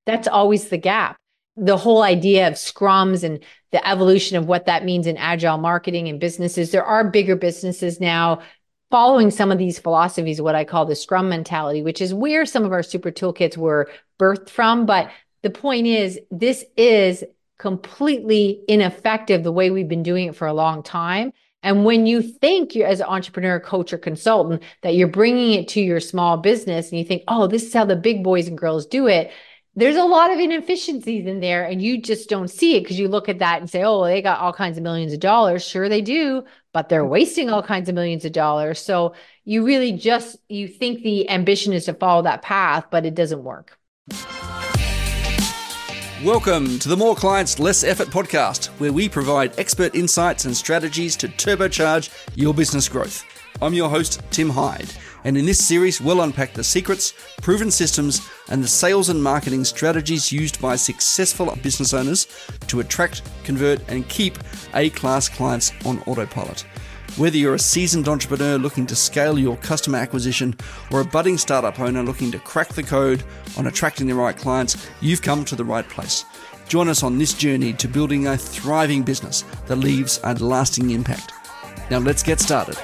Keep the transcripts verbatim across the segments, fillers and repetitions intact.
That's always the gap. The whole idea of scrums and the evolution of what that means in agile marketing and businesses. There are bigger businesses now following some of these philosophies, what I call the scrum mentality, which is where some of our super toolkits were birthed from. But the point is, this is completely ineffective the way we've been doing it for a long time. And when you think you're as an entrepreneur, coach, or consultant that you're bringing it to your small business and you think, oh, this is how the big boys and girls do it, there's a lot of inefficiencies in there and you just don't see it because you look at that and say, oh, they got all kinds of millions of dollars. Sure, they do, but they're wasting all kinds of millions of dollars. So you really just, you think the ambition is to follow that path, but it doesn't work. Welcome to the More Clients, Less Effort podcast, where we provide expert insights and strategies to turbocharge your business growth. I'm your host, Tim Hyde, and in this series, we'll unpack the secrets, proven systems, and the sales and marketing strategies used by successful business owners to attract, convert, and keep A-class clients on autopilot. Whether you're a seasoned entrepreneur looking to scale your customer acquisition or a budding startup owner looking to crack the code on attracting the right clients, you've come to the right place. Join us on this journey to building a thriving business that leaves a lasting impact. Now let's get started.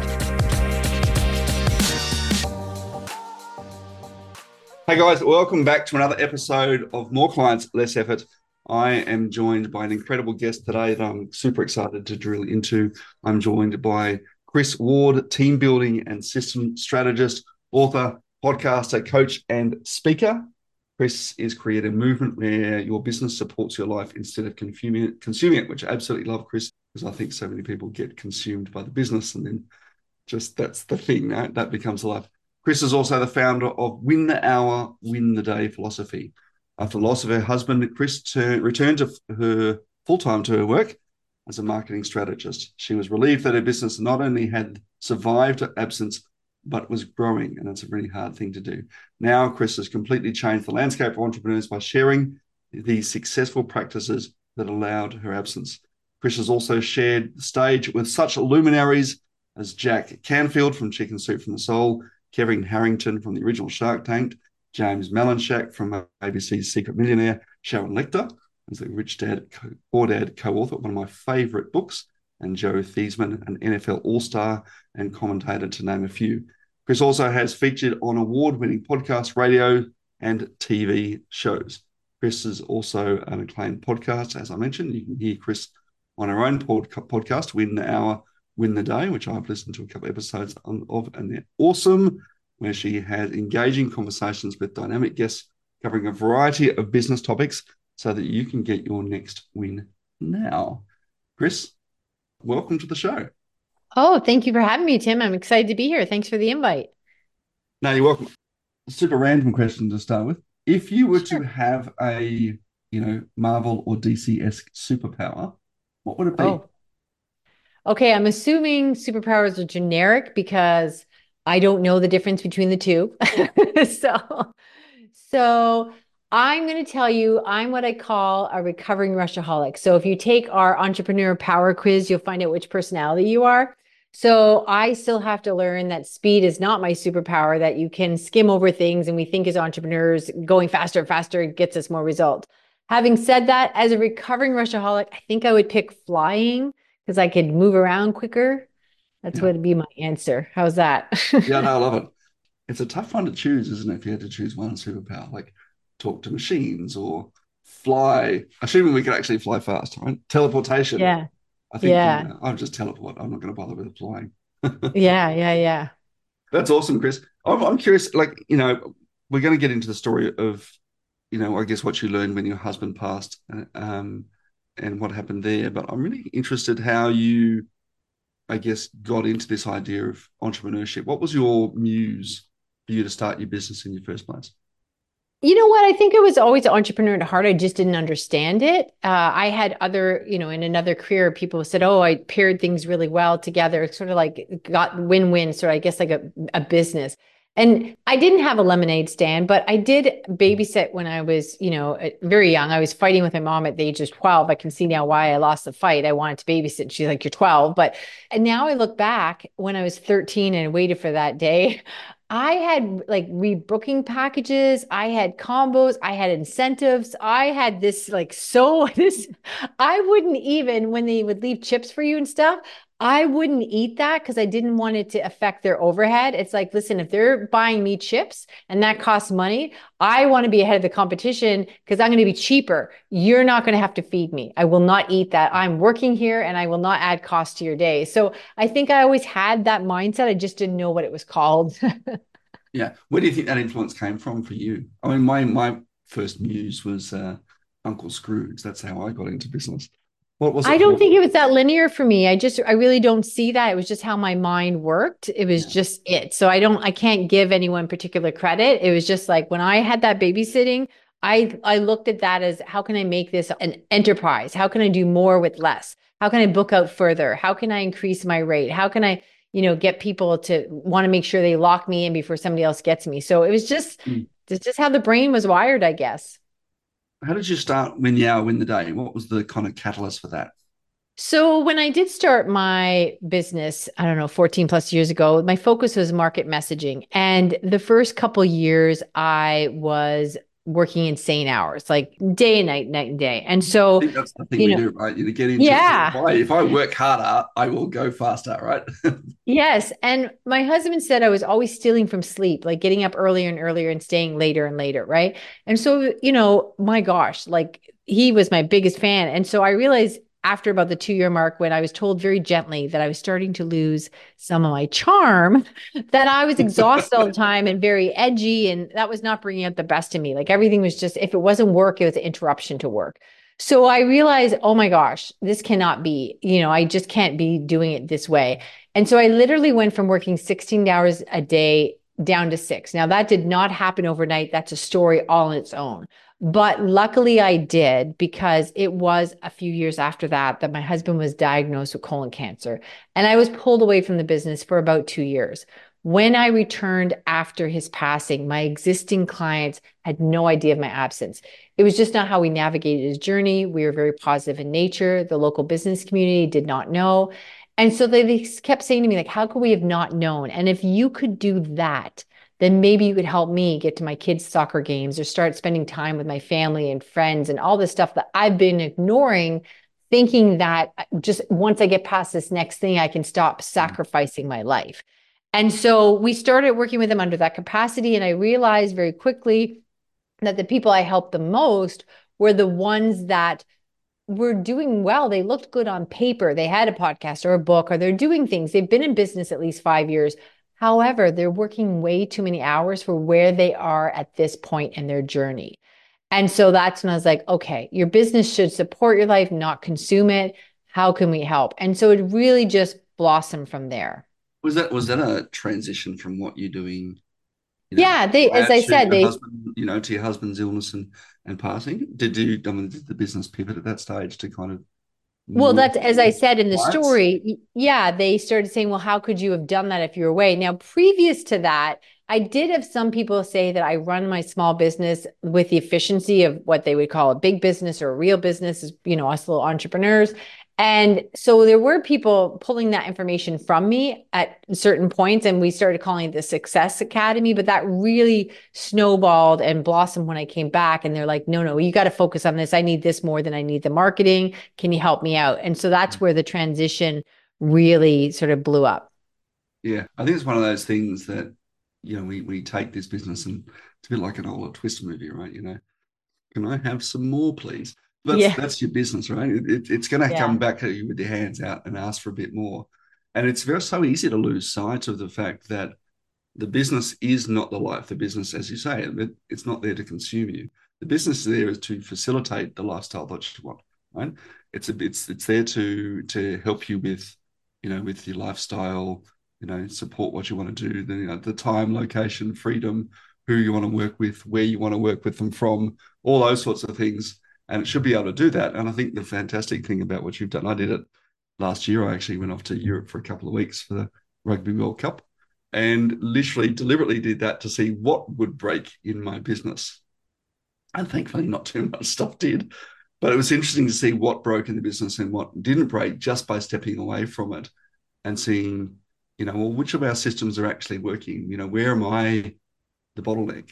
Hey guys, welcome back to another episode of More Clients, Less Effort. I am joined by an incredible guest today that I'm super excited to drill into. I'm joined by Chris Ward, team building and system strategist, author, podcaster, coach, and speaker. Chris is creating a movement where your business supports your life instead of consuming it, consuming it, which I absolutely love, Chris, because I think so many people get consumed by the business and then just that's the thing, right? That becomes life. Chris is also the founder of Win the Hour, Win the Day philosophy. After the loss of her husband, Chris turn, returned to her full-time to her work as a marketing strategist. She was relieved that her business not only had survived absence, but was growing, and it's a really hard thing to do. Now, Chris has completely changed the landscape of entrepreneurs by sharing these successful practices that allowed her absence. Chris has also shared the stage with such luminaries as Jack Canfield from Chicken Soup for the Soul, Kevin Harrington from the original Shark Tank, James Malinchak from A B C's Secret Millionaire, Sharon Lechter as the Rich Dad, Poor Dad co-author of one of my favorite books, and Joe Theismann, an N F L All-Star and commentator, to name a few. Chris also has featured on award-winning podcast, radio, and T V shows. Chris is also an acclaimed podcast, as I mentioned. You can hear Chris on her own pod- podcast, Win the Hour, Win the Day, which I've listened to a couple of episodes of, and they're awesome, where she has engaging conversations with dynamic guests covering a variety of business topics so that you can get your next win now. Chris, welcome to the show. Oh, thank you for having me, Tim. I'm excited to be here. Thanks for the invite. No, you're welcome. Super random question to start with. If you were Sure. to have a, you know, Marvel or D C-esque superpower, what would it be? Oh, okay. I'm assuming superpowers are generic because I don't know the difference between the two. So, so I'm going to tell you, I'm what I call a recovering rushaholic. So if you take our entrepreneur power quiz, you'll find out which personality you are. So I still have to learn that speed is not my superpower, that you can skim over things. And we think as entrepreneurs, going faster, faster gets us more results. Having said that, as a recovering rushaholic, I think I would pick flying because I could move around quicker. That's Yeah. what would be my answer. How's that? Yeah, no, I love it. It's a tough one to choose, isn't it? If you had to choose one superpower, like talk to machines or fly, assuming we could actually fly fast, right? Teleportation. Yeah. I think, you Yeah. know, I'll just teleport. I'm not going to bother with flying. Yeah. Yeah. Yeah. That's awesome, Chris. I'm, I'm curious, like, you know, we're going to get into the story of, you know, I guess what you learned when your husband passed uh, um, and what happened there. But I'm really interested how you, I guess, got into this idea of entrepreneurship. What was your muse for you to start your business in your first place? You know what? I think I was always an entrepreneur at heart. I just didn't understand it. Uh, I had other, you know, in another career, people said, "Oh, I paired things really well together." It's sort of like got win-win. So I guess like a, a business. And I didn't have a lemonade stand, but I did babysit when I was, you know, uh, very young. I was fighting with my mom at the age of twelve. I can see now why I lost the fight. I wanted to babysit. She's like, "You're twelve." But and now I look back when I was thirteen and waited for that day. I had like rebooking packages, I had combos, I had incentives, I had this like so this I wouldn't even when they would leave chips for you and stuff, I wouldn't eat that because I didn't want it to affect their overhead. It's like, listen, if they're buying me chips and that costs money, I want to be ahead of the competition because I'm going to be cheaper. You're not going to have to feed me. I will not eat that. I'm working here and I will not add cost to your day. So I think I always had that mindset. I just didn't know what it was called. Yeah. Where do you think that influence came from for you? I mean, my my first muse was uh, Uncle Scrooge. That's how I got into business. What was I it don't for? think it was that linear for me. I just, I really don't see that. It was just how my mind worked. It was Yeah. just it. So I don't, I can't give anyone particular credit. It was just like when I had that babysitting, I, I looked at that as how can I make this an enterprise? How can I do more with less? How can I book out further? How can I increase my rate? How can I, you know, get people to want to make sure they lock me in before somebody else gets me? So it was just, Mm. it's just how the brain was wired, I guess. How did you start Win the Hour, Win the Day? What was the kind of catalyst for that? So when I did start my business, I don't know, fourteen plus years ago, my focus was market messaging. And the first couple years I was working insane hours, like day and night, night and day. And I so, think that's the thing you we know, do, right? You get into it. If yeah. I, if I work harder, I will go faster, right? Yes. And my husband said I was always stealing from sleep, like getting up earlier and earlier and staying later and later. Right. And so, you know, my gosh, like he was my biggest fan. And so I realized after about the two year mark, when I was told very gently that I was starting to lose some of my charm, that I was exhausted all the time and very edgy. And that was not bringing out the best in me. Like everything was just, if it wasn't work, it was an interruption to work. So I realized, oh my gosh, this cannot be, you know, I just can't be doing it this way. And so I literally went from working sixteen hours a day down to six. Now, that did not happen overnight. That's a story all on its own. But luckily, I did because it was a few years after that that my husband was diagnosed with colon cancer. And I was pulled away from the business for about two years. When I returned after his passing, my existing clients had no idea of my absence. It was just not how we navigated his journey. We were very positive in nature. The local business community did not know. And so they, they kept saying to me, like, how could we have not known? And if you could do that, then maybe you could help me get to my kids' soccer games or start spending time with my family and friends and all this stuff that I've been ignoring, thinking that just once I get past this next thing, I can stop sacrificing my life. And so we started working with them under that capacity. And I realized very quickly that the people I helped the most were the ones that were doing well. They looked good on paper. They had a podcast or a book, or they're doing things. They've been in business at least five years. However, they're working way too many hours for where they are at this point in their journey. And so that's when I was like, okay, your business should support your life, not consume it. How can we help? And so it really just blossomed from there. Was that was that a transition from what you're doing, you know, Yeah, they, as prior I to said, your they husband, you know, to your husband's illness and and passing? Did you, I mean, did the business pivot at that stage to kind of Well, more that's as I towards said in the clients? story. Yeah, they started saying, well, how could you have done that if you were away? Now, previous to that, I did have some people say that I run my small business with the efficiency of what they would call a big business or a real business, is, you know, us little entrepreneurs. And so there were people pulling that information from me at certain points, and we started calling it the Success Academy. But that really snowballed and blossomed when I came back. And they're like, no, no, you got to focus on this. I need this more than I need the marketing. Can you help me out? And so that's where the transition really sort of blew up. Yeah, I think it's one of those things that, you know, we we take this business and it's a bit like an Oliver Twist movie, right? You know, can I have some more, please? That's Yeah. that's your business, right? It, it, it's going to Yeah. come back at you with your hands out and ask for a bit more. And it's very so easy to lose sight of the fact that the business is not the life. The business, as you say, it, it's not there to consume you. The business is there is to facilitate the lifestyle that you want, right? It's a it's it's there to to help you with, you know, with your lifestyle, you know, support what you want to do, the, you know, the time, location, freedom, who you want to work with, where you want to work with them from, all those sorts of things. And it should be able to do that. And I think the fantastic thing about what you've done, I did it last year. I actually went off to Europe for a couple of weeks for the Rugby World Cup and literally deliberately did that to see what would break in my business. And thankfully, not too much stuff did. But it was interesting to see what broke in the business and what didn't break just by stepping away from it and seeing, You know, well, which of our systems are actually working? You know, where am I the bottleneck?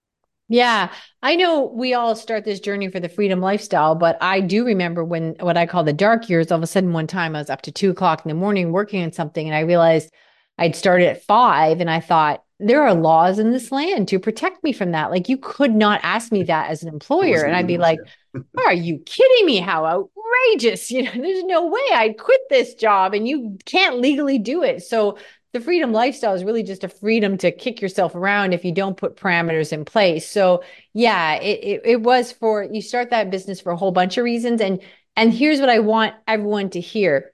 Yeah, I know we all start this journey for the freedom lifestyle, but I do remember when what I call the dark years, all of a sudden one time I was up to two o'clock in the morning working on something and I realized I'd started at five and I thought, there are laws in this land to protect me from that. Like you could not ask me that as an It employer. wasn't And I'd good be enough. like, Yeah. are you kidding me? How outrageous. You know, there's no way I'd quit this job and you can't legally do it. So the freedom lifestyle is really just a freedom to kick yourself around if you don't put parameters in place. So yeah, it, it, it was for, you start that business for a whole bunch of reasons. And, and here's what I want everyone to hear.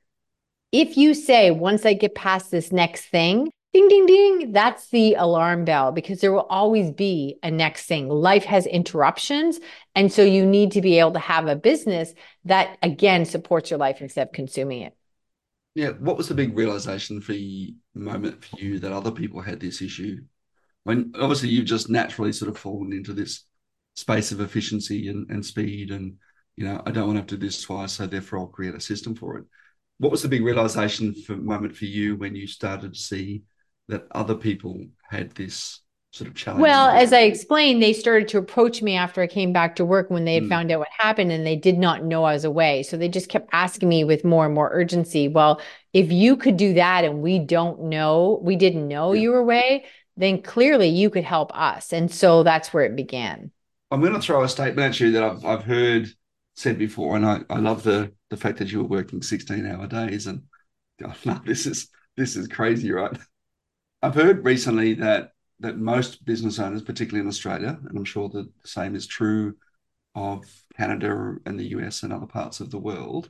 If you say, once I get past this next thing, ding, ding, ding, that's the alarm bell because there will always be a next thing. Life has interruptions. And so you need to be able to have a business that, again, supports your life instead of consuming it. Yeah. What was the big realization for you, moment for you that other people had this issue? When obviously you've just naturally sort of fallen into this space of efficiency and, and speed, and you know, I don't want to have to do this twice, so therefore I'll create a system for it. What was the big realization for moment for you when you started to see that other people had this sort of challenging Well, as I business? explained, they started to approach me after I came back to work when they had Mm, found out what happened and they did not know I was away. So they just kept asking me with more and more urgency. Well, if you could do that and we don't know, we didn't know yeah. you were away, then clearly you could help us. And so that's where it began. I'm going to throw a statement at you that I've I've heard said before, and I, I love the the fact that you were working sixteen hour days, and oh, no, this is this is crazy, right? I've heard recently that that most business owners, particularly in Australia, and I'm sure that the same is true of Canada and the U S and other parts of the world,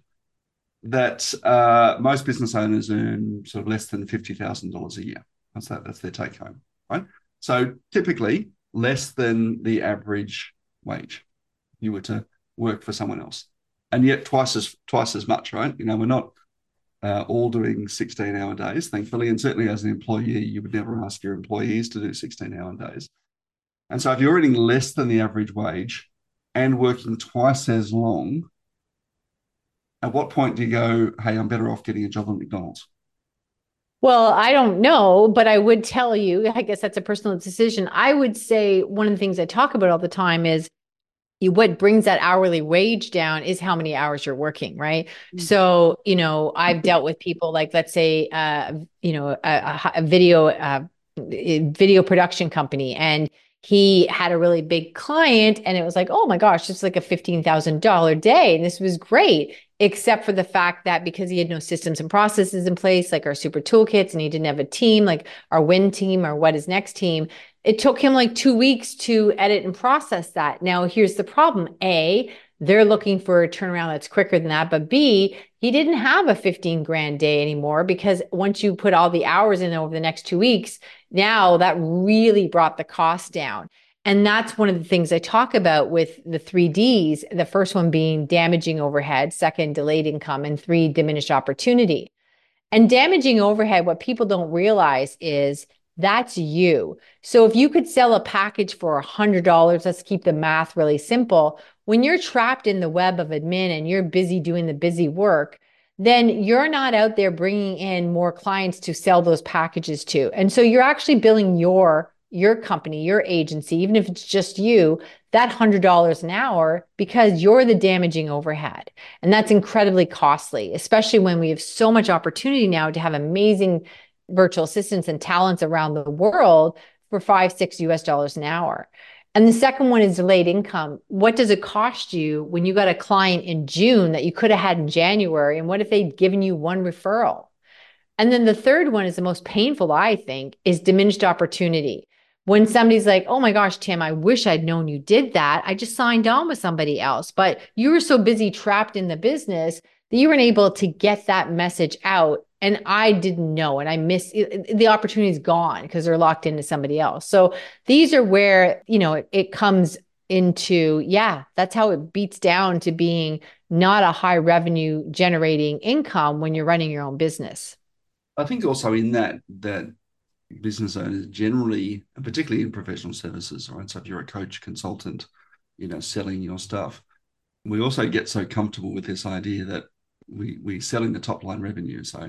that uh, most business owners earn sort of less than fifty thousand dollars a year. That's that. That's their take home, right? So typically less than the average wage if you were to work for someone else, and yet twice as twice as much, right? You know, we're not uh, all doing sixteen hour days, thankfully. And certainly as an employee, you would never ask your employees to do sixteen hour days. And so if you're earning less than the average wage and working twice as long, at what point do you go, hey, I'm better off getting a job at McDonald's? Well, I don't know, but I would tell you, I guess that's a personal decision. I would say one of the things I talk about all the time is what brings that hourly wage down is how many hours you're working, right? So, you know, I've dealt with people like, let's say, uh, you know, a, a, a video, uh, video production company, and he had a really big client, and it was like, oh my gosh, it's like a fifteen thousand dollars day, and this was great, except for the fact that because he had no systems and processes in place, like our super toolkits, and he didn't have a team, like our win team or what is next team, it took him like two weeks to edit and process that. Now, here's the problem. A, they're looking for a turnaround that's quicker than that. But B, he didn't have a fifteen grand day anymore because once you put all the hours in over the next two weeks, now that really brought the cost down. And that's one of the things I talk about with the three Ds. The first one being damaging overhead, second, delayed income, and three, diminished opportunity. And damaging overhead, what people don't realize is that's you. So if you could sell a package for one hundred dollars, let's keep the math really simple. When you're trapped in the web of admin and you're busy doing the busy work, then you're not out there bringing in more clients to sell those packages to. And so you're actually billing your your company, your agency, even if it's just you, that one hundred dollars an hour because you're the damaging overhead. And that's incredibly costly, especially when we have so much opportunity now to have amazing virtual assistants and talents around the world for five, six U S dollars an hour. And the second one is delayed income. What does it cost you when you got a client in June that you could have had in January? And what if they'd given you one referral? And then the third one is the most painful, I think, is diminished opportunity. When somebody's like, oh my gosh, Tim, I wish I'd known you did that. I just signed on with somebody else. But you were so busy trapped in the business that you weren't able to get that message out. And I didn't know. And I missed the opportunity is gone because they're locked into somebody else. So these are where, you know, it, it comes into, yeah, that's how it beats down to being not a high revenue generating income when you're running your own business. I think also in that that business owners generally, and particularly in professional services, right? So if you're a coach, consultant, you know, selling your stuff, we also get so comfortable with this idea that we we're selling the top line revenue. So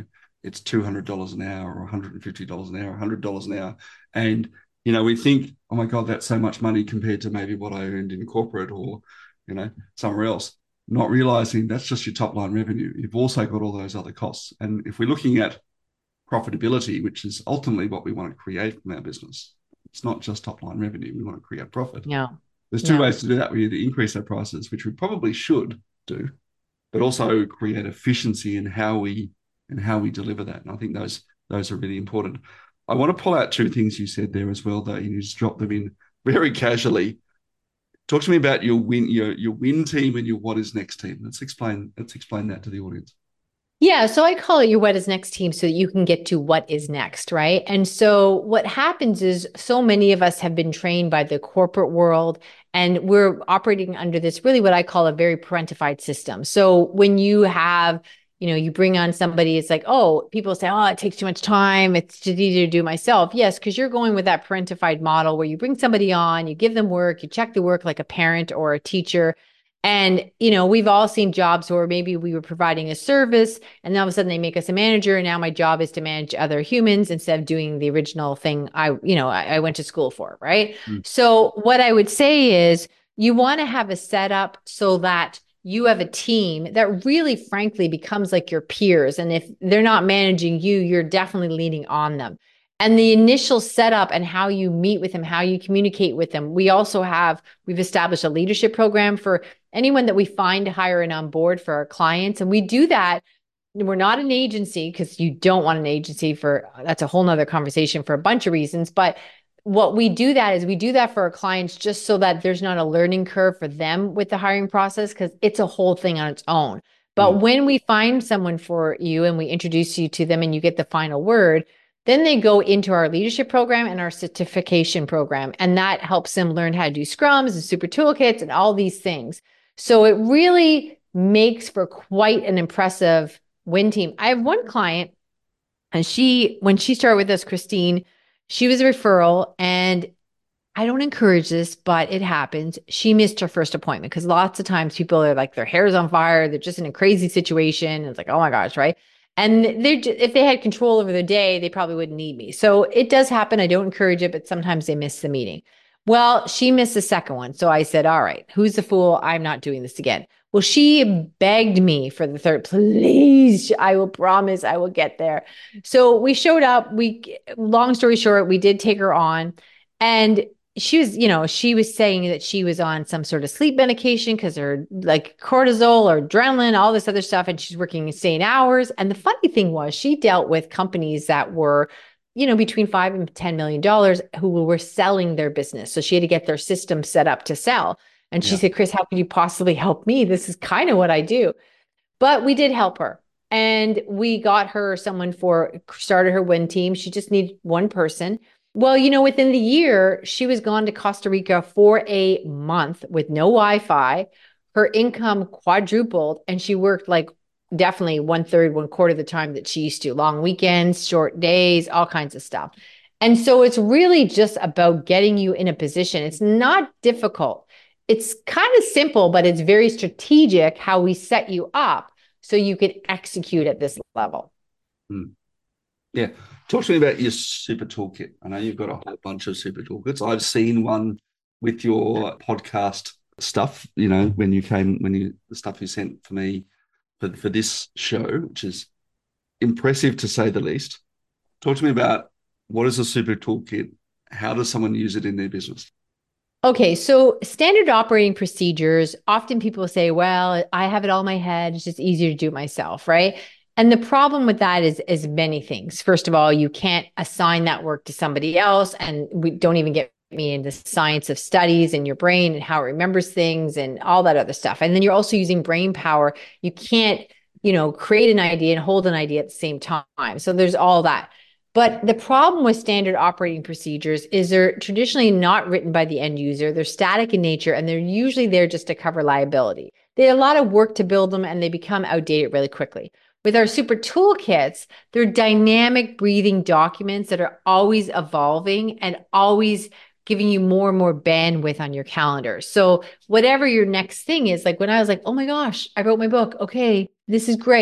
it's two hundred dollars an hour or one hundred fifty dollars an hour, one hundred dollars an hour. And, you know, we think, oh my God, that's so much money compared to maybe what I earned in corporate or, you know, somewhere else. Not realizing that's just your top line revenue. You've also got all those other costs. And if we're looking at profitability, which is ultimately what we want to create from our business, it's not just top line revenue. We want to create profit. Yeah. There's two Yeah. ways to do that. We either increase our prices, which we probably should do, but also create efficiency in how we and how we deliver that. And I think those those are really important. I want to pull out two things you said there as well, though. You just drop them in very casually. Talk to me about your win, your your win team and your what is next team. Let's explain, let's explain that to the audience. Yeah, so I call it your what is next team so that you can get to what is next, right? And so what happens is so many of us have been trained by the corporate world and we're operating under this really what I call a very parentified system. So when you have, you know, you bring on somebody, it's like, oh, people say, oh, it takes too much time. It's just easier to do myself. Yes, because you're going with that parentified model where you bring somebody on, you give them work, you check the work like a parent or a teacher. And, you know, we've all seen jobs where maybe we were providing a service and then all of a sudden they make us a manager. And now my job is to manage other humans instead of doing the original thing I, you know, I, I went to school for. Right. Mm. So what I would say is you want to have a setup so that you have a team that really, frankly, becomes like your peers. And if they're not managing you, you're definitely leaning on them. And the initial setup and how you meet with them, how you communicate with them. We also have, we've established a leadership program for anyone that we find to hire and on board for our clients. And we do that. We're not an agency because you don't want an agency for, that's a whole nother conversation for a bunch of reasons. But what we do that is we do that for our clients just so that there's not a learning curve for them with the hiring process because it's a whole thing on its own. But Mm. when we find someone for you and we introduce you to them and you get the final word, then they go into our leadership program and our certification program. And that helps them learn how to do scrums and super toolkits and all these things. So it really makes for quite an impressive win team. I have one client and she, when she started with us, Christine, she was a referral and I don't encourage this, but it happens. She missed her first appointment because lots of times people are like, their hair's on fire. They're just in a crazy situation. And it's like, oh my gosh, right? And they, if they had control over their day, they probably wouldn't need me. So it does happen. I don't encourage it, but sometimes they miss the meeting. Well, she missed the second one. So I said, all right, who's the fool? I'm not doing this again. Well, she begged me for the third, please, I will promise I will get there. So we showed up. We, long story short, we did take her on. And she was, you know, she was saying that she was on some sort of sleep medication because her like cortisol or adrenaline, all this other stuff. And she's working insane hours. And the funny thing was she dealt with companies that were, you know, between five and ten million dollars who were selling their business. So she had to get their system set up to sell. And she Yeah. said, Chris, how could you possibly help me? This is kind of what I do. But we did help her. And we got her someone for, started her win team. She just needed one person. Well, you know, within the year, she was gone to Costa Rica for a month with no Wi-Fi. Her income quadrupled and she worked like definitely one third, one quarter of the time that she used to. Long weekends, short days, all kinds of stuff. And so it's really just about getting you in a position. It's not difficult. It's kind of simple, but it's very strategic how we set you up so you can execute at this level. Mm. Yeah. Talk to me about your super toolkit. I know you've got a whole bunch of super toolkits. I've seen one with your podcast stuff, you know, when you came, when you, the stuff you sent for me for, for this show, which is impressive to say the least. Talk to me about what is a super toolkit? How does someone use it in their business? Okay, so standard operating procedures, often people say, well, I have it all in my head. It's just easier to do it myself, right? And the problem with that is, is many things. First of all, you can't assign that work to somebody else. And we don't even get me into science of studies and your brain and how it remembers things and all that other stuff. And then you're also using brain power. You can't, you know, create an idea and hold an idea at the same time. So there's all that. But the problem with standard operating procedures is they're traditionally not written by the end user. They're static in nature, and they're usually there just to cover liability. They have a lot of work to build them, and they become outdated really quickly. With our super toolkits, they're dynamic breathing documents that are always evolving and always giving you more and more bandwidth on your calendar. So whatever your next thing is, like when I was like, oh my gosh, I wrote my book. Okay, this is great.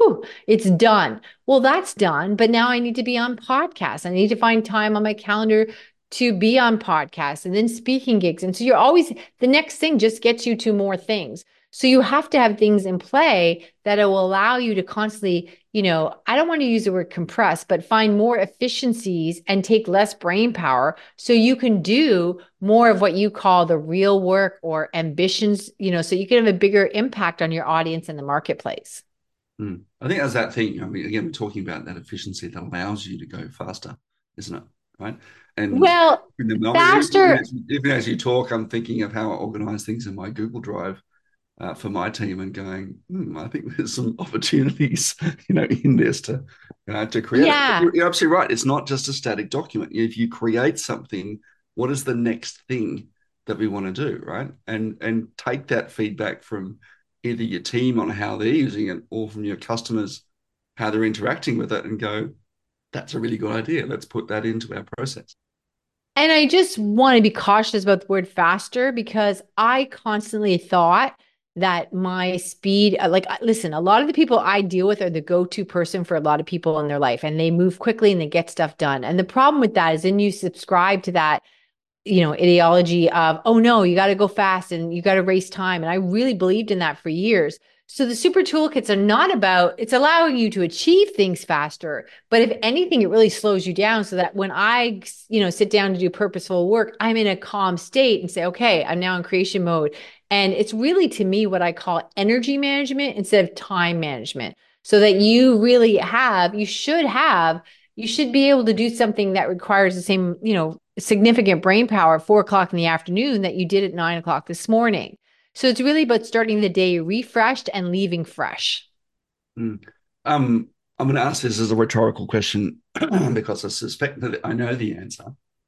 Whew, it's done. Well, that's done. But now I need to be on podcasts. I need to find time on my calendar to be on podcasts and then speaking gigs. And so you're always, the next thing just gets you to more things. So you have to have things in play that will allow you to constantly, you know, I don't want to use the word compress, but find more efficiencies and take less brain power so you can do more of what you call the real work or ambitions, you know, so you can have a bigger impact on your audience and the marketplace. Mm. I think that's that thing. I mean, again, we're talking about that efficiency that allows you to go faster, isn't it? Right. And Well, in the, I mean, even, faster. as, even as you talk, I'm thinking of how I organize things in my Google Drive uh, for my team and going, hmm, I think there's some opportunities, you know, in this to, uh, to create it. But Yeah. you're, you're absolutely right. It's not just a static document. If you create something, what is the next thing that we want to do, right? And and take that feedback from either your team on how they're using it or from your customers, how they're interacting with it and go, that's a really good idea. Let's put that into our process. And I just want to be cautious about the word faster because I constantly thought that my speed, uh, like, uh, listen, a lot of the people I deal with are the go-to person for a lot of people in their life, and they move quickly and they get stuff done. And the problem with that is then you subscribe to that, you know, ideology of, oh no, you got to go fast and you got to race time. And I really believed in that for years. So the super toolkits are not about, it's allowing you to achieve things faster. But if anything, it really slows you down so that when I, you know, sit down to do purposeful work, I'm in a calm state and say, okay, I'm now in creation mode. And it's really, to me, what I call energy management instead of time management. So that you really have, you should have, you should be able to do something that requires the same, you know, significant brain power at four o'clock in the afternoon that you did at nine o'clock this morning. So it's really about starting the day refreshed and leaving fresh. Mm. Um, I'm going to ask this as a rhetorical question because I suspect that I know the answer.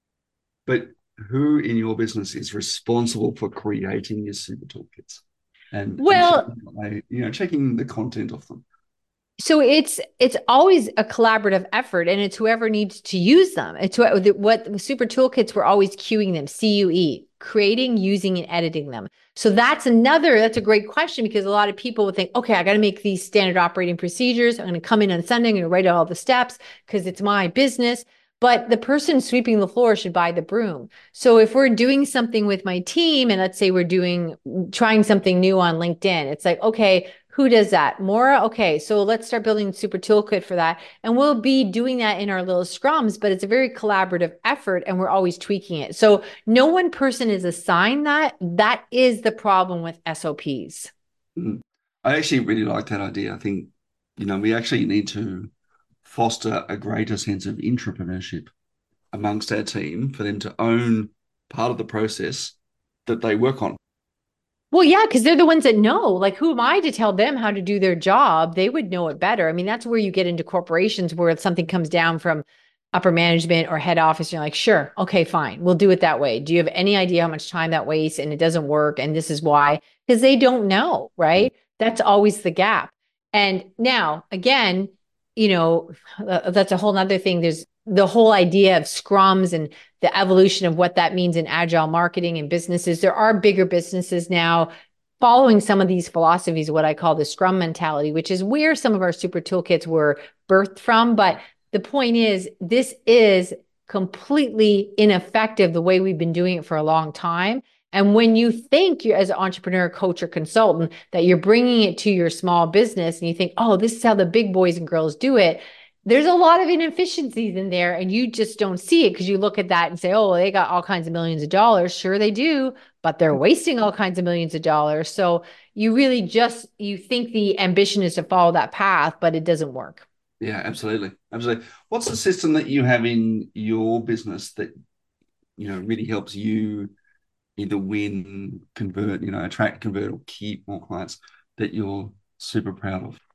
But who in your business is responsible for creating your super toolkits and and Well, checking, you know, checking the content of them? so it's it's always a collaborative effort, and it's whoever needs to use them. It's what, what the super toolkits were always queuing them, C U E, creating, using, and editing them. So that's another, that's a great question because a lot of people would think, okay, I got to make these standard operating procedures. I'm going to come in on Sunday, I'm going to write out all the steps because it's my business. But the person sweeping the floor should buy the broom. So if we're doing something with my team, and let's say we're doing, trying something new on LinkedIn, it's like, okay, who does that? Maura? Okay, so let's start building a super toolkit for that. And we'll be doing that in our little scrums, but it's a very collaborative effort and we're always tweaking it. So no one person is assigned that. That is the problem with S O Ps. Mm. I actually really like that idea. I think, you know, we actually need to foster a greater sense of entrepreneurship amongst our team for them to own part of the process that they work on. Well, yeah, because they're the ones that know. Like, who am I to tell them how to do their job? They would know it better. I mean, that's where you get into corporations where something comes down from upper management or head office. You're like, sure, okay, fine, we'll do it that way. Do you have any idea how much time that wastes and it doesn't work? And this is why, because they don't know, right? That's always the gap. And now, again, you know, uh, that's a whole nother thing. There's the whole idea of scrums and the evolution of what that means in agile marketing and businesses. There are bigger businesses now following some of these philosophies, what I call the scrum mentality, which is where some of our super toolkits were birthed from. But the point is, this is completely ineffective the way we've been doing it for a long time. And when you think you're as an entrepreneur, coach, or consultant that you're bringing it to your small business and you think, oh, this is how the big boys and girls do it, there's a lot of inefficiencies in there and you just don't see it because you look at that and say, oh, they got all kinds of millions of dollars. Sure, they do, but they're wasting all kinds of millions of dollars. So you really just, you think the ambition is to follow that path, but it doesn't work. Yeah, absolutely. Absolutely. What's the system that you have in your business that, you know, really helps you either win, convert, you know, attract, convert, or keep more clients that you're super proud of?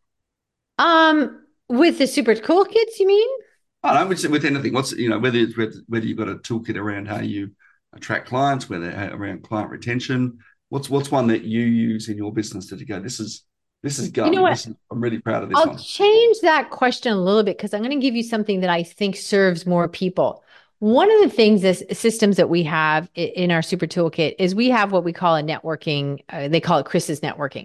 Um, with the super cool kids, you mean? I don't know, with, with anything. What's, you know, whether it's whether, whether you've got a toolkit around how you attract clients, whether around client retention. What's what's one that you use in your business that you go, this is this is You know gun. what? This is, I'm really proud of this I'll one. change that question a little bit because I'm going to give you something that I think serves more people. One of the things, this systems that we have in our super toolkit is we have what we call a networking. Uh, they call it Chris's networking.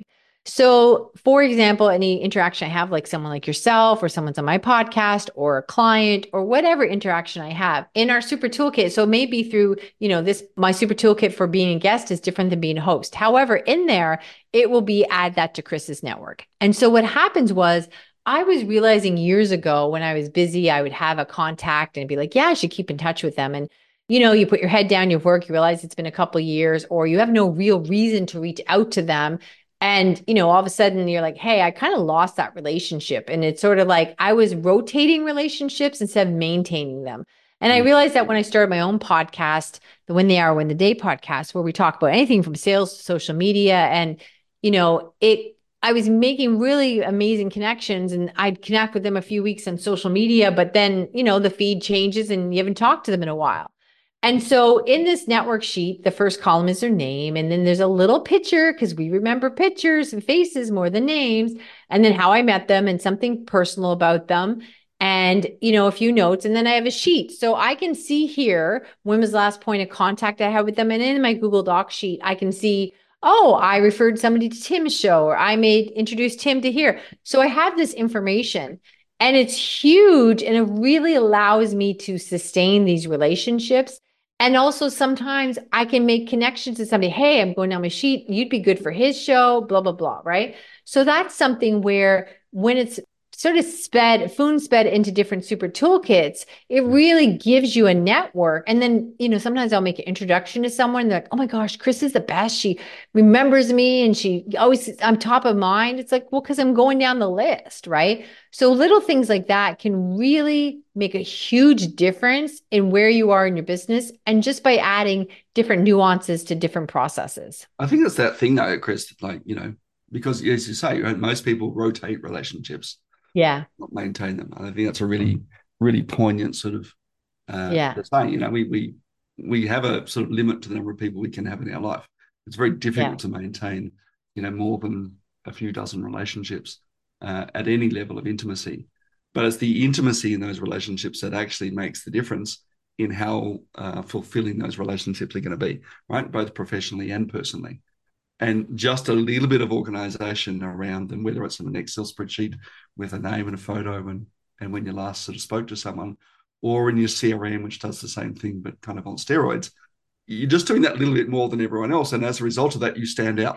So, for example, any interaction I have, like someone like yourself, or someone's on my podcast, or a client, or whatever interaction I have in our super toolkit. So, maybe through, you know, this, my super toolkit for being a guest is different than being a host. However, in there, it will be add that to Chris's network. And so, what happens was, I was realizing years ago when I was busy, I would have a contact and be like, yeah, I should keep in touch with them. And you know, you put your head down, you work, you realize it's been a couple of years, or you have no real reason to reach out to them. And, you know, all of a sudden you're like, hey, I kind of lost that relationship. And it's sort of like I was rotating relationships instead of maintaining them. And I realized that when I started my own podcast, the Win the Hour, Win the Day podcast, where we talk about anything from sales to social media. And, you know, it, I was making really amazing connections and I'd connect with them a few weeks on social media, but then, you know, the feed changes and you haven't talked to them in a while. And so in this network sheet, the first column is their name. And then there's a little picture because we remember pictures and faces more than names. And then how I met them and something personal about them. And, you know, a few notes. And then I have a sheet. So I can see here when was the last point of contact I had with them. And in my Google Doc sheet, I can see, oh, I referred somebody to Tim's show or I made introduced Tim to here. So I have this information. And it's huge. And it really allows me to sustain these relationships. And also sometimes I can make connections to somebody. Hey, I'm going down my sheet. You'd be good for his show, blah, blah, blah. Right. So that's something where when it's sort of sped, Foon sped into different super toolkits, it really gives you a network. And then, you know, sometimes I'll make an introduction to someone. They're like, oh my gosh, Chris is the best. She remembers me and she always, I'm top of mind. It's like, well, because I'm going down the list, right? So little things like that can really make a huge difference in where you are in your business. And just by adding different nuances to different processes. I think it's that thing though, Chris, like, you know, because as you say, right, most people rotate relationships. Yeah. Not maintain them. I think that's a really, really poignant sort of uh Yeah. saying. You know, we we we have a sort of limit to the number of people we can have in our life. It's very difficult Yeah. to maintain, you know, more than a few dozen relationships uh, at any level of intimacy. But it's the intimacy in those relationships that actually makes the difference in how uh, fulfilling those relationships are going to be, right? Both professionally and personally. And just a little bit of organization around them, whether it's in an Excel spreadsheet with a name and a photo and, and when you last sort of spoke to someone, or in your C R M, which does the same thing, but kind of on steroids, you're just doing that little bit more than everyone else. And as a result of that, you stand out.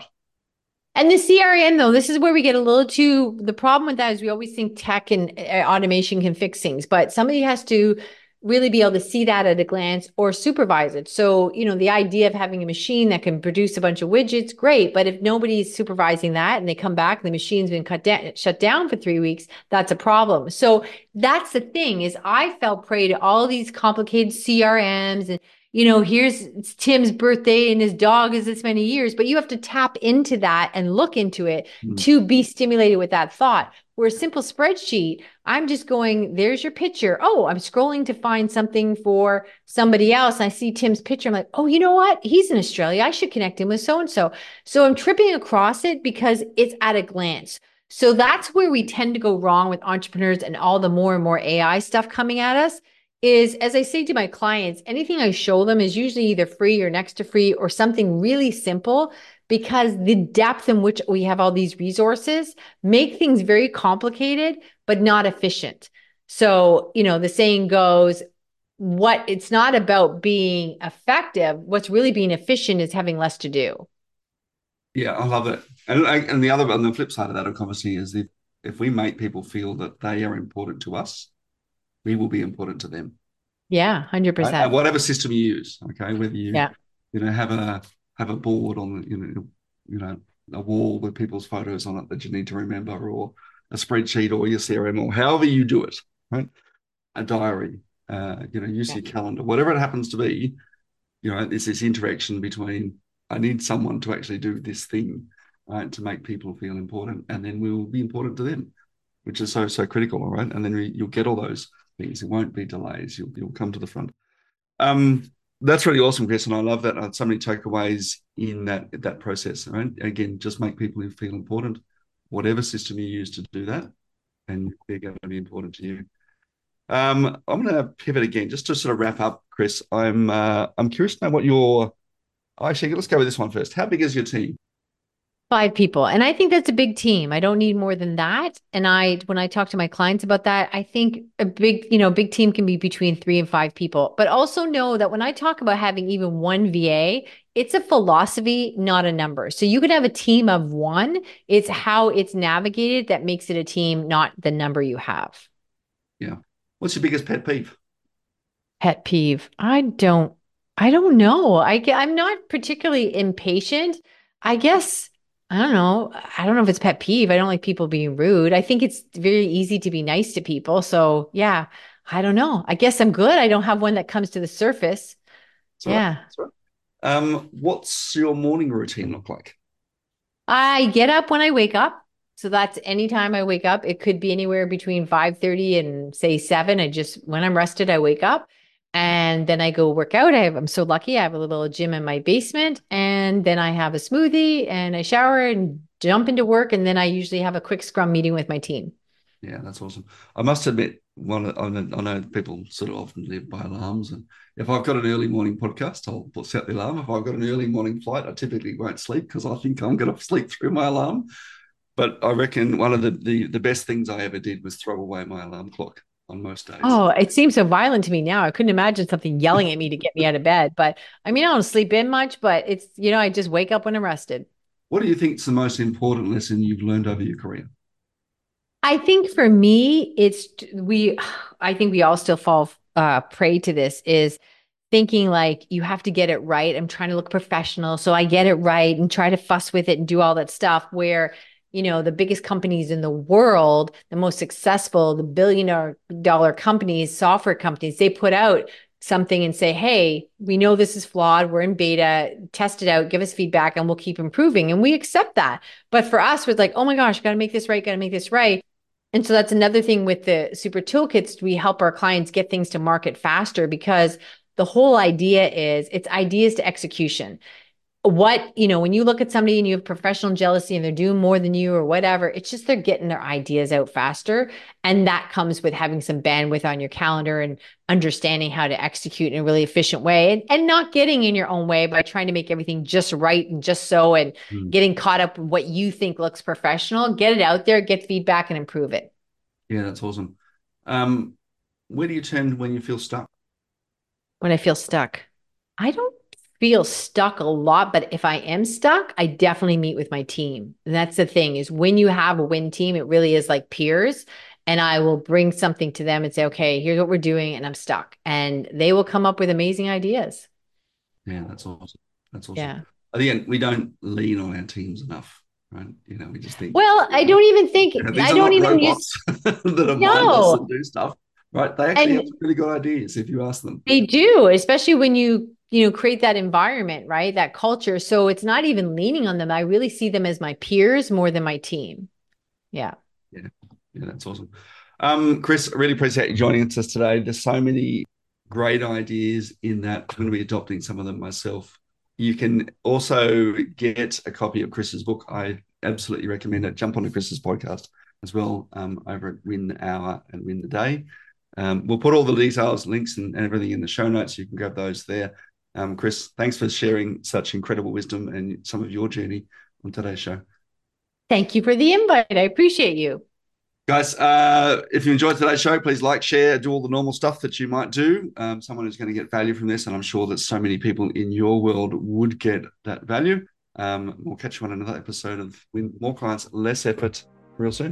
And the C R M, though, this is where we get a little too, the problem with that is we always think tech and uh, automation can fix things, but somebody has to really be able to see that at a glance or supervise it. So, you know, the idea of having a machine that can produce a bunch of widgets, great. But if nobody's supervising that and they come back and the machine's been cut down, shut down for three weeks, that's a problem. So that's the thing is I fell prey to all these complicated C R Ms and you know, here's it's Tim's birthday and his dog is this many years, but you have to tap into that and look into it Mm. to be stimulated with that thought. Where a simple spreadsheet, I'm just going, there's your picture. Oh, I'm scrolling to find something for somebody else. And I see Tim's picture. I'm like, oh, you know what? He's in Australia. I should connect him with so-and-so. So I'm tripping across it because it's at a glance. So that's where we tend to go wrong with entrepreneurs and all the more and more A I stuff coming at us is, as I say to my clients, anything I show them is usually either free or next to free or something really simple because the depth in which we have all these resources make things very complicated, but not efficient. So, you know, the saying goes, what it's not about being effective. What's really being efficient is having less to do. Yeah, I love it. And, and the other, on the flip side of that, obviously, is if, if we make people feel that they are important to us, we will be important to them. Yeah, Right? And one hundred percent. whatever system you use, okay, whether you, Yeah. you know, have a have a board on, you know, you know, a wall with people's photos on it that you need to remember, or a spreadsheet, or your C R M, or however you do it, right? A diary, uh, you know, use Yeah. your calendar, whatever it happens to be. You know, it's this interaction between I need someone to actually do this thing, right, to make people feel important, and then we will be important to them, which is so so critical, all right? And then we, you'll get all those things. It won't be delays. You'll you'll come to the front. Um, that's really awesome, Chris, and I love that. Uh, so many takeaways in that that process. Right? Again, just make people feel important, whatever system you use to do that, and they're going to be important to you. Um, I'm going to pivot again, just to sort of wrap up, Chris. I'm uh, I'm curious to know what your actually. Let's go with this one first. How big is your team? Five people. And I think that's a big team. I don't need more than that. And I, when I talk to my clients about that, I think a big, you know, big team can be between three and five people. But also know that when I talk about having even one V A, it's a philosophy, not a number. So you could have a team of one. It's how it's navigated that makes it a team, not the number you have. Yeah. What's your biggest pet peeve? Pet peeve. I don't, I don't know. I, I'm not particularly impatient. I guess I don't know. I don't know if it's pet peeve. I don't like people being rude. I think it's very easy to be nice to people. So yeah, I don't know. I guess I'm good. I don't have one that comes to the surface. That's right. Yeah. That's right. Um, what's your morning routine look like? I get up when I wake up. So that's anytime I wake up. It could be anywhere between five thirty and say seven. I just, when I'm rested, I wake up. And then I go work out. I have, I'm so lucky. I have a little gym in my basement. And then I have a smoothie and I shower and jump into work. And then I usually have a quick scrum meeting with my team. Yeah, that's awesome. I must admit, one I know people sort of often live by alarms. And if I've got an early morning podcast, I'll set the alarm. If I've got an early morning flight, I typically won't sleep because I think I'm going to sleep through my alarm. But I reckon one of the, the, the best things I ever did was throw away my alarm clock. On most days. Oh, it seems so violent to me now. I couldn't imagine something yelling at me to get me out of bed. But I mean, I don't sleep in much, but it's, you know, I just wake up when I'm rested. What do you think is the most important lesson you've learned over your career? I think for me, it's we, I think we all still fall uh, prey to this is thinking like you have to get it right. I'm trying to look professional. So I get it right and try to fuss with it and do all that stuff where you know, the biggest companies in the world, the most successful, the billion dollar companies, software companies, they put out something and say, hey, we know this is flawed. We're in beta, test it out, give us feedback, and we'll keep improving. And we accept that. But for us, we're like, oh my gosh, got to make this right, got to make this right. And so that's another thing with the super toolkits. We help our clients get things to market faster because the whole idea is it's ideas to execution. What, you know, when you look at somebody and you have professional jealousy and they're doing more than you or whatever, it's just they're getting their ideas out faster. And that comes with having some bandwidth on your calendar and understanding how to execute in a really efficient way and, and not getting in your own way by trying to make everything just right and just so and mm. getting caught up in what you think looks professional. Get it out there, get feedback and improve it. Yeah, that's awesome. Um, where do you turn when you feel stuck? When I feel stuck, I don't feel stuck a lot, but if I am stuck, I definitely meet with my team. And that's the thing is when you have a win team, it really is like peers. And I will bring something to them and say, okay, here's what we're doing. And I'm stuck. And they will come up with amazing ideas. Yeah, that's awesome. That's awesome. Yeah. At the end, we don't lean on our teams enough, right? You know, we just think. Well, I don't even think, you know, I don't even use. that are no. mindless and do stuff, right? They actually and have really good ideas if you ask them. They do, especially when you you know, create that environment, right? That culture. So it's not even leaning on them. I really see them as my peers more than my team. Yeah. Yeah. Yeah, that's awesome. Um, Chris, I really appreciate you joining us today. There's so many great ideas in that. I'm going to be adopting some of them myself. You can also get a copy of Chris's book. I absolutely recommend it. Jump onto Chris's podcast as well um, over at Win the Hour and Win the Day. Um, we'll put all the details, links and, and everything in the show notes. You can grab those there. Um, Chris, thanks for sharing such incredible wisdom and some of your journey on today's show. Thank you for the invite. I appreciate you. Guys, uh, if you enjoyed today's show, please like, share, do all the normal stuff that you might do. Um, someone who's going to get value from this, and I'm sure that so many people in your world would get that value. Um, we'll catch you on another episode of Win More Clients, Less Effort real soon.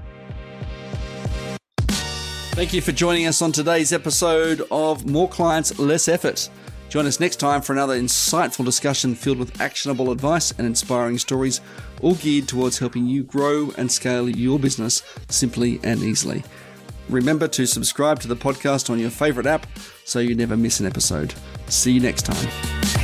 Thank you for joining us on today's episode of More Clients, Less Effort. Join us next time for another insightful discussion filled with actionable advice and inspiring stories, all geared towards helping you grow and scale your business simply and easily. Remember to subscribe to the podcast on your favorite app so you never miss an episode. See you next time.